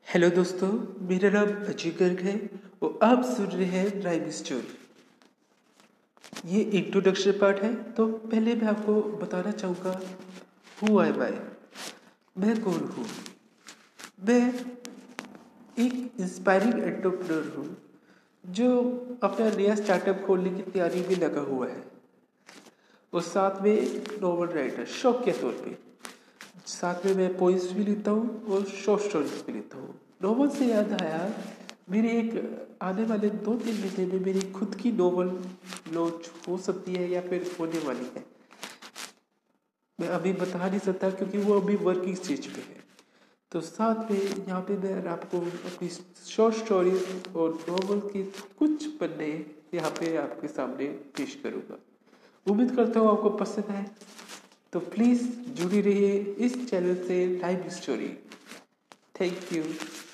Hello दोस्तों, मेरा नाम अजय गर्ग है और आप सुन रहे हैं राइम स्टोरी। ये इंट्रोडक्शन पार्ट है। तो पहले मैं आपको बताना चाहूँगा हु एम आई। मैं कौन हूँ। मैं एक इंस्पायरिंग एंटरप्रेन्योर हूँ जो अपना नया स्टार्टअप खोलने की तैयारी में लगा हुआ है और साथ में नॉवल राइटर शौक के तौर पे। साथ में मैं पोइम्स भी लिखता हूँ और शॉर्ट स्टोरीज भी लिखता हूँ। नॉवल से याद आया, मेरे एक आने वाले 2-3 महीने में मेरी खुद की नॉवल लॉन्च हो सकती है या फिर होने वाली है। मैं अभी बता नहीं सकता क्योंकि वो अभी वर्किंग स्टेज पे है। तो साथ में यहाँ पे मैं आपको अपनी शॉर्ट स्टोरीज और नॉवल के कुछ पन्ने यहाँ पे आपके सामने पेश करूँगा। उम्मीद करता हूँ आपको पसंद आए। तो प्लीज़ जुड़ी रहिए इस चैनल से राइम स्टोरी। Thank you.